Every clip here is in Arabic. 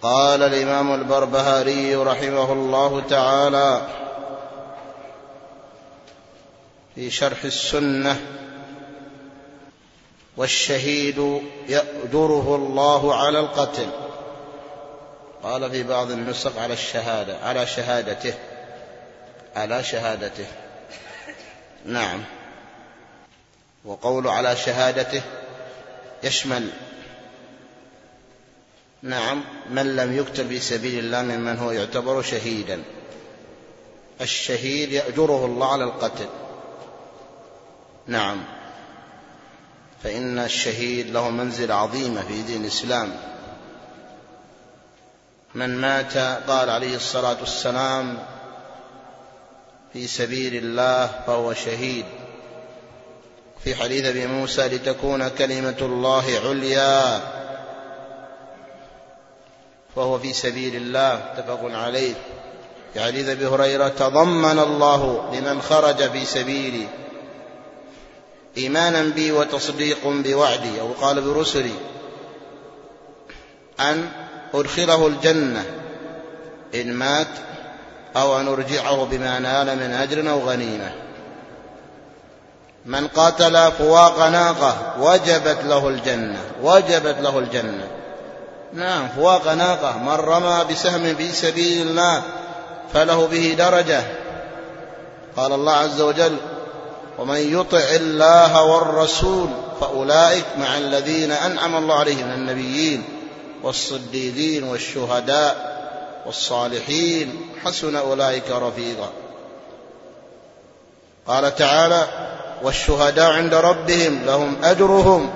قال الإمام البربهاري رحمه الله تعالى في شرح السنة: والشهيد يأجره الله على القتل. قال في بعض النسخ على شهادته. نعم. وقول على شهادته يشمل من لم يقتل في سبيل الله ممن هو يعتبر شهيدا. الشهيد يأجره الله على القتل. نعم، فإن الشهيد له منزلة عظيمة في دين الإسلام. من مات، قال عليه الصلاة والسلام، في سبيل الله فهو شهيد. في حديث أبي موسى: لتكون كلمة الله عليا، فهو في سبيل الله، متفق عليه. في حديث أبي هريرة: تضمن الله لمن خرج في سبيلي إيمانا بي وتصديق بوعدي، أو قال برسلي، أن أدخله الجنة إن مات، أو أن أرجعه بما نال من أجر أو غنيمة. من قاتل فواق ناقة وجبت له الجنة. نعم، فواق ناقة. من رمى بسهم في سبيل الله فله به درجة. قال الله عز وجل: ومن يطع الله والرسول فأولئك مع الذين أنعم الله عليهم من النبيين والصديقين والشهداء والصالحين حسن أولئك رفيقا. قال تعالى: والشهداء عند ربهم لهم أجرهم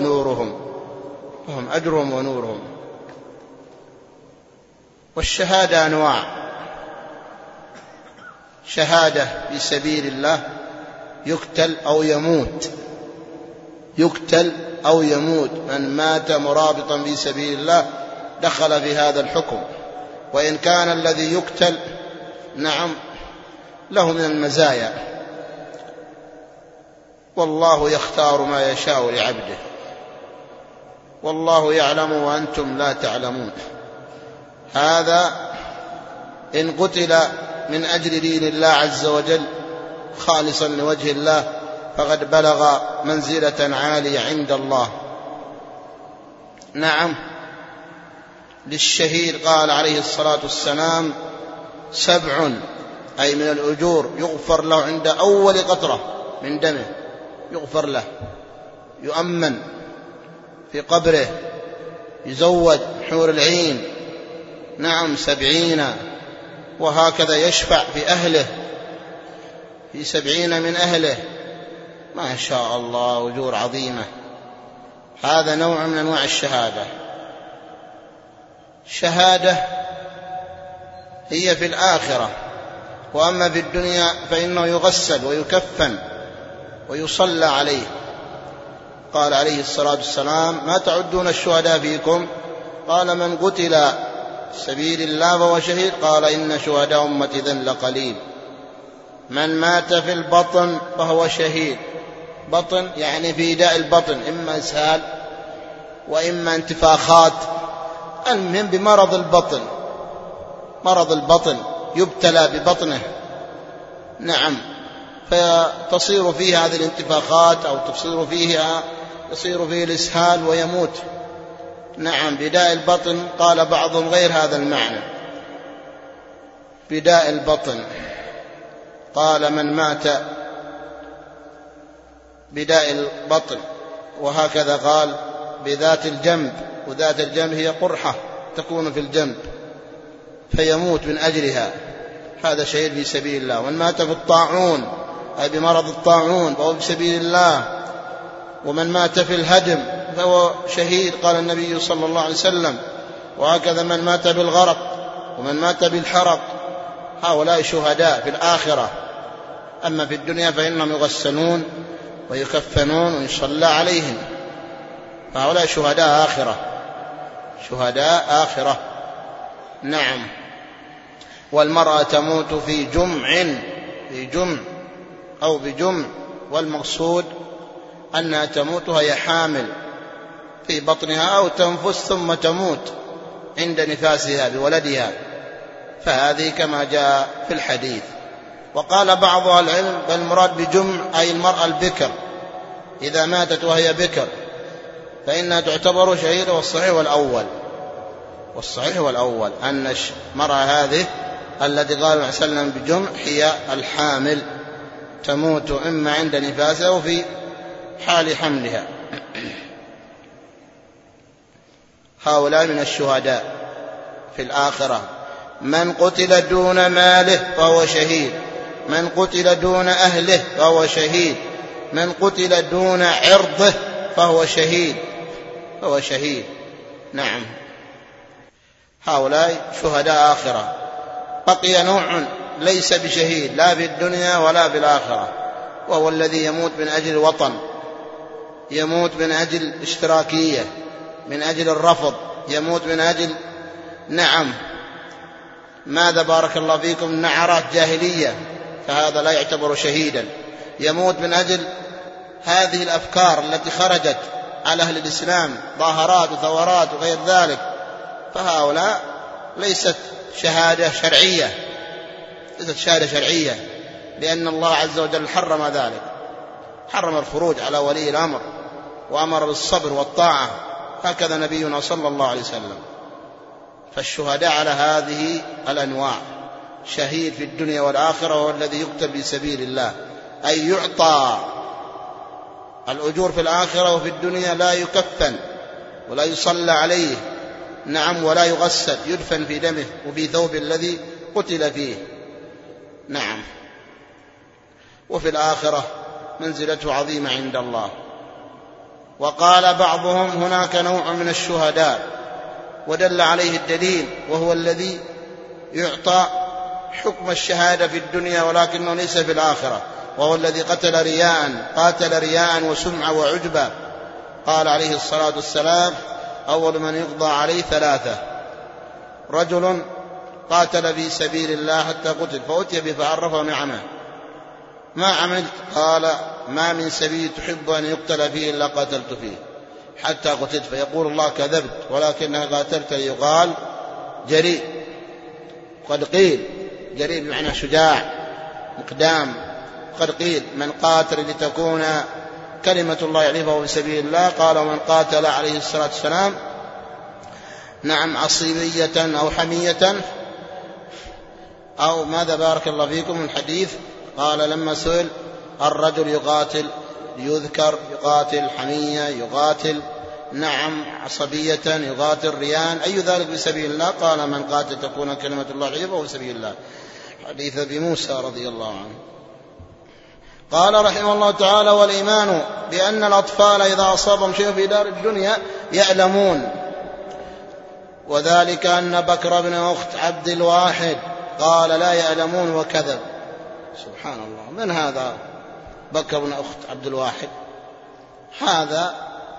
ونورهم. والشهادة أنواع: شهادة في سبيل الله يقتل أو يموت. من مات مرابطا في سبيل الله دخل في هذا الحكم، وإن كان الذي يقتل له من المزايا، والله يختار ما يشاء لعبده، والله يعلم وأنتم لا تعلمون. هذا إن قتل من أجل دين الله عز وجل خالصا لوجه الله فقد بلغ منزلة عالية عند الله. نعم، للشهيد قال عليه الصلاة والسلام: 7 أي من الأجور يغفر له عند أول قطرة من دمه، يغفر له، يؤمن في قبره، يزوج حور العين، 70، وهكذا يشفع في أهله، في 70 من أهله، ما شاء الله، أجور عظيمة. هذا نوع من أنواع الشهادة. شهادة هي في الآخرة، وأما في الدنيا فإنه يغسل ويكفن ويصلى عليه. قال عليه الصلاة والسلام: ما تعدون الشهداء فيكم؟ قال: من قتل سبيل الله فهو شهيد. قال: إن شهداء أمتي إذن لقليل. من مات في البطن فهو شهيد. بطن يعني في داء البطن، إما إسهال وإما انتفاخات، المهم بمرض البطن، مرض البطن يبتلى ببطنه، فتصير فيه هذه الانتفاخات، أو يصير فيه الإسهال ويموت. بداء البطن. قال بعضهم غير هذا المعنى، بداء البطن. قال: من مات بداء البطن. وهكذا قال بذات الجنب، وذات الجنب هي قرحة تكون في الجنب فيموت من أجلها، هذا شهيد في سبيل الله. ومن مات في الطاعون أي بمرض الطاعون فهو في سبيل الله. ومن مات في الهدم فهو شهيد، قال النبي صلى الله عليه وسلم. وهكذا من مات بالغرق ومن مات بالحرق، هؤلاء شهداء في الآخرة. أما في الدنيا فإنهم يغسلون ويكفنون ويصلى عليهم، فهؤلاء شهداء آخرة. نعم. والمرأة تموت في جمع أو بجمع، والمقصود أنها تموت وهي حامل في بطنها، أو تنفس ثم تموت عند نفاسها بولدها، فهذه كما جاء في الحديث. وقال بعض أهل العلم بل المراد بجمع أي المرأة البكر إذا ماتت وهي بكر فإنها تعتبر شهيدة. والصحيح والأول أن المرأة هذه التي قال عليه وسلم بجمع هي الحامل، تموت إما عند نفاسها أو في حال حملها. هؤلاء من الشهداء في الآخرة. من قتل دون ماله فهو شهيد، من قتل دون أهله فهو شهيد، من قتل دون عرضه فهو شهيد. نعم، هؤلاء شهداء آخرة. بقي نوع ليس بشهيد لا في الدنيا ولا في الآخرة، وهو الذي يموت من أجل الوطن، يموت من أجل اشتراكية، من أجل الرفض، يموت من أجل ماذا بارك الله فيكم نعرات جاهلية، فهذا لا يعتبر شهيدا. يموت من أجل هذه الأفكار التي خرجت على أهل الإسلام، ظاهرات وثورات وغير ذلك، فهؤلاء ليست شهادة شرعية، لأن الله عز وجل حرم ذلك، حرم الخروج على ولي الأمر وأمر بالصبر والطاعة، هكذا نبينا صلى الله عليه وسلم. فالشهداء على هذه الأنواع، شهيد في الدنيا والآخرة هو الذي يقتل في سبيل الله، أي يعطى الأجور في الآخرة وفي الدنيا، لا يكفن ولا يصلى عليه، ولا يغسل، يدفن في دمه وفي ثوب الذي قتل فيه. وفي الآخرة منزلته عظيمة عند الله. وقال بعضهم هناك نوع من الشهداء ودل عليه الدليل، وهو الذي يعطى حكم الشهادة في الدنيا ولكنه ليس في الآخرة، وهو الذي قاتل رياء وسمعة وعجبة. قال عليه الصلاة والسلام أول من يقضى عليه 3: رجل قاتل في سبيل الله حتى قتل فأتي به فعرفه نعمه، ما عملت؟ قال ما من سبيل تحب أن يقتل فيه إلا قاتلت فيه حتى قتلت، فيقول الله كذبت ولكنها قاتلت ليقال جريء. قد قيل جريء بمعنى شجاع مقدام، قد قيل من قاتل لتكون كلمة الله يعرفه في سبيل الله. قال ومن قاتل عليه الصلاة والسلام عصيبية أو حمية أو ماذا بارك الله فيكم الحديث. قال لما سئل الرجل يقاتل ليذكر، يقاتل حمية، يقاتل عصبية، يقاتل ريان، أي ذلك في سبيل الله؟ قال من قاتل تكون كلمة الله يعرفه في سبيل الله. حديث أبي موسى رضي الله عنه. قال رحمه الله تعالى والإيمان بأن الأطفال إذا أصابهم شيء في دار الدنيا يعلمون، وذلك أن بكر بن أخت عبد الواحد قال لا يعلمون وكذب. سبحان الله، من هذا بكر بن أخت عبد الواحد؟ هذا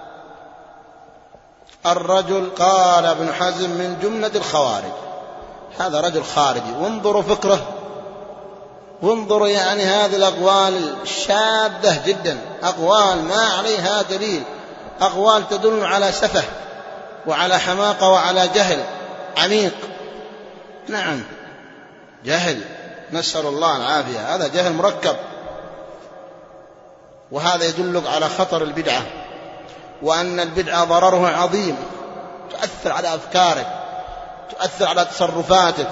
الرجل قال ابن حزم من جملة الخوارج، هذا رجل خارجي. وانظروا فكره، وانظروا هذه الأقوال الشاذة جدا، أقوال ما عليها دليل، أقوال تدل على سفه وعلى حماقة وعلى جهل عميق. جهل، نسأل الله العافية، هذا جهل مركب. وهذا يدلك على خطر البدعة، وأن البدعة ضررها عظيم، تؤثر على أفكارك، تؤثر على تصرفاتك.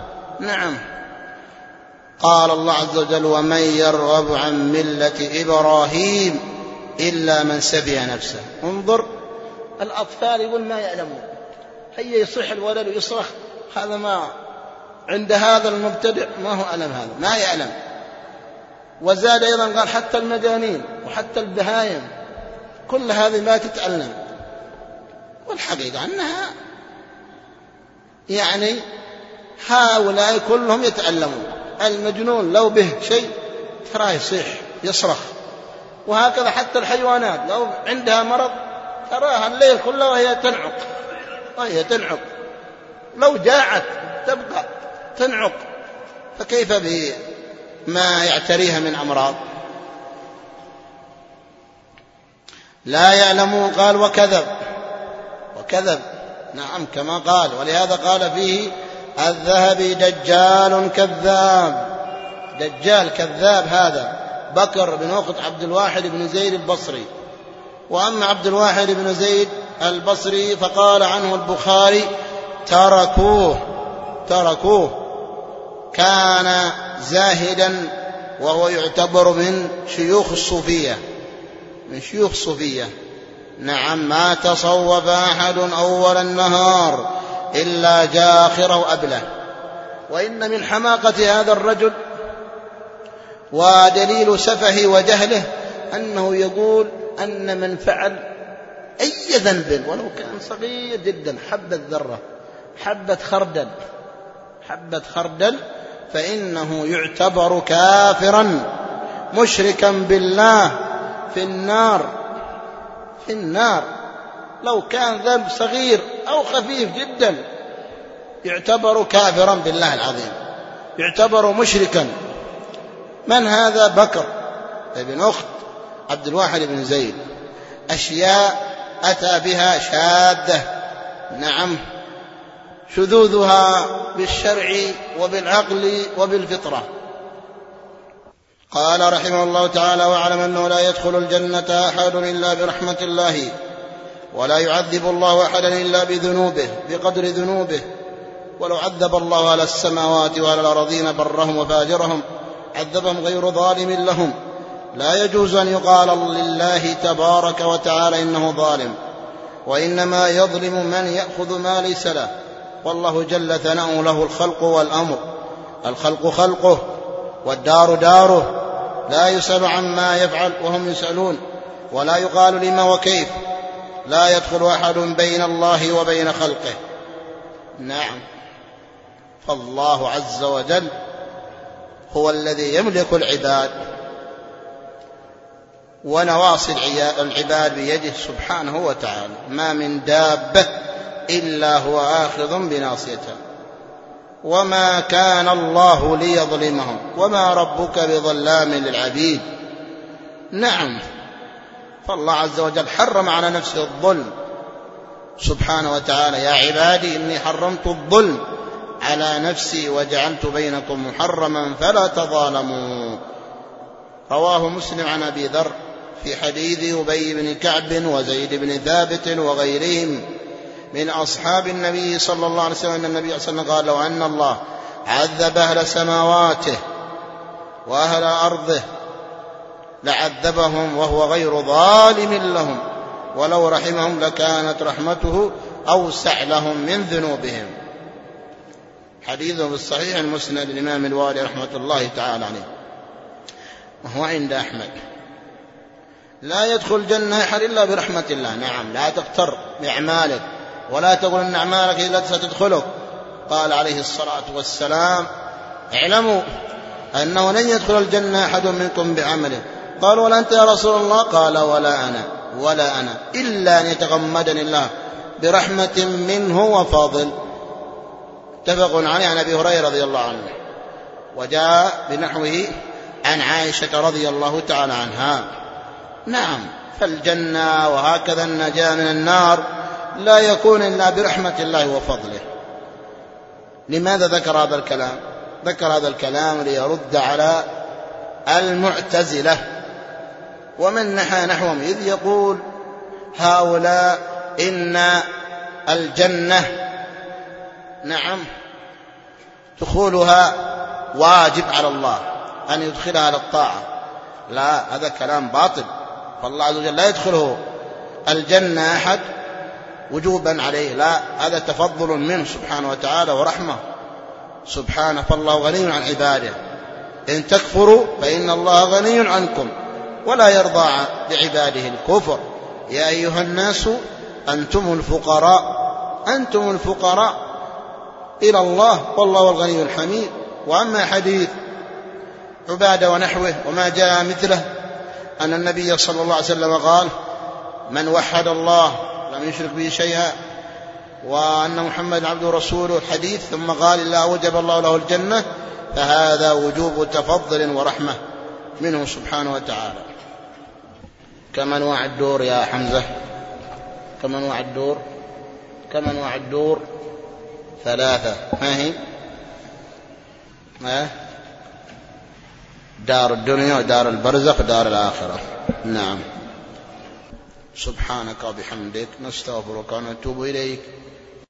قال الله عز وجل ومن يرغب عن ملة إبراهيم إلا من سفه نفسه. انظر الأطفال يقول ما يعلمون، هيا يصيح الولد ويصرخ، هذا ما عند هذا المبتدع ما هو علم، هذا ما يعلم. وزاد أيضا قال حتى المجانين وحتى البهايم كل هذه ما تتعلم. والحقيقة أنها هؤلاء كلهم يتعلمون. المجنون لو به شيء تراه يصيح يصرخ، وهكذا حتى الحيوانات لو عندها مرض تراها الليل كله وهي تنعق، لو جاعت تبقى تنعق، فكيف بما يعتريها من أمراض؟ لا يعلمون. قال وكذب، نعم كما قال. ولهذا قال فيه الذهبي دجال كذاب. دجال كذاب هذا بكر بن أخت عبد الواحد بن زيد البصري. وأما عبد الواحد بن زيد البصري فقال عنه البخاري تركوه كان زاهدا وهو يعتبر من شيوخ الصوفية. نعم ما تصوف أحد أول النهار إلا جاء آخره أبله. وإن من حماقة هذا الرجل ودليل سفهه وجهله أنه يقول أن من فعل أي ذنب ولو كان صغير جدا حبة ذرة حبة خردل فإنه يعتبر كافرا مشركا بالله في النار لو كان ذنب صغير أو خفيف جدا يعتبر كافرا بالله العظيم، يعتبر مشركا. من هذا؟ بكر ابن أخت عبد الواحد بن زيد. أشياء أتى بها شاذة، نعم شذوذها بالشرع وبالعقل وبالفطرة. قال رحمه الله تعالى: واعلم أنه لا يدخل الجنة أحد إلا برحمة الله، ولا يعذب الله أحدا إلا بذنوبه بقدر ذنوبه، ولو عذب الله على السماوات وعلى الأرضين برهم وفاجرهم عذبهم غير ظالم لهم. لا يجوز أن يقال لله تبارك وتعالى إنه ظالم، وإنما يظلم من يأخذ ما ليس له، والله جل ثناؤه له الخلق والأمر. الخلق خلقه والدار داره، لا يسأل عما يفعل وهم يسألون، ولا يقال لما وكيف. لا يدخل أحد بين الله وبين خلقه. نعم، فالله عز وجل هو الذي يملك العباد، ونواصي العباد بيده سبحانه وتعالى، ما من دابة إلا هو آخذ بناصيتها، وما كان الله ليظلمهم وما ربك بظلام للعبيد. نعم، فالله عز وجل حرم على نفسه الظلم سبحانه وتعالى: يا عبادي إني حرمت الظلم على نفسي وجعلت بينكم محرما فلا تظالموا. رواه مسلم عن أبي ذر في حديث أبي بن كعب وزيد بن ثابت وغيرهم من أصحاب النبي صلى الله عليه وسلم أن النبي صلى الله عليه وسلم قال: لو أن الله عذب أهل سماواته وأهل أرضه لعذبهم وهو غير ظالم لهم، ولو رحمهم لكانت رحمته أوسع لهم من ذنوبهم. حديث في الصحيح المسند الإمام الوالي رحمة الله تعالى عليه، وهو عند أحمد. لا يدخل الجنة أحد إلا برحمة الله. نعم، لا تغتر بأعمالك ولا تقول أن أعمالك هي التي ستدخلك. قال عليه الصلاة والسلام: اعلموا أنه لن يدخل الجنة أحد منكم بعمله. قال: ولا أنت يا رسول الله؟ قال: ولا أنا إلا أن يتغمدني الله برحمة منه وفضل. اتفق عليه عن أبي هريرة رضي الله عنه، وجاء بنحوه عن عائشة رضي الله تعالى عنها. نعم، فالجنة وهكذا النجاة من النار لا يكون إلا برحمة الله وفضله. لماذا ذكر هذا الكلام؟ ذكر هذا الكلام ليرد على المعتزلة ومن نحى نحوهم، إذ يقول هؤلاء إن الجنة نعم دخولها واجب على الله أن يدخلها على الطاعة. لا، هذا كلام باطل. فالله عز وجل لا يدخله الجنة أحد وجوبا عليه، لا، هذا تفضل منه سبحانه وتعالى ورحمة سبحانه. فالله غني عن عباده، إن تكفروا فإن الله غني عنكم ولا يرضى لعباده الكفر. يا أيها الناس أنتم الفقراء إلى الله والله الغني الحميد. وأما حديث عبادة ونحوه وما جاء مثله أن النبي صلى الله عليه وسلم قال: من وحد الله لم يشرك به شيئا وأن محمد عبده ورسوله الحديث، ثم قال: إلا أوجب الله له الجنة، فهذا وجوب تفضل ورحمة منه سبحانه وتعالى. كم أنواع الدور يا حمزة؟ كم أنواع الدور؟ كم أنواع الدور؟ 3. ما هي؟ دار الدنيا ودار البرزخ ودار الآخرة. نعم. سبحانك وبحمدك نستغفرك ونتوب إليك.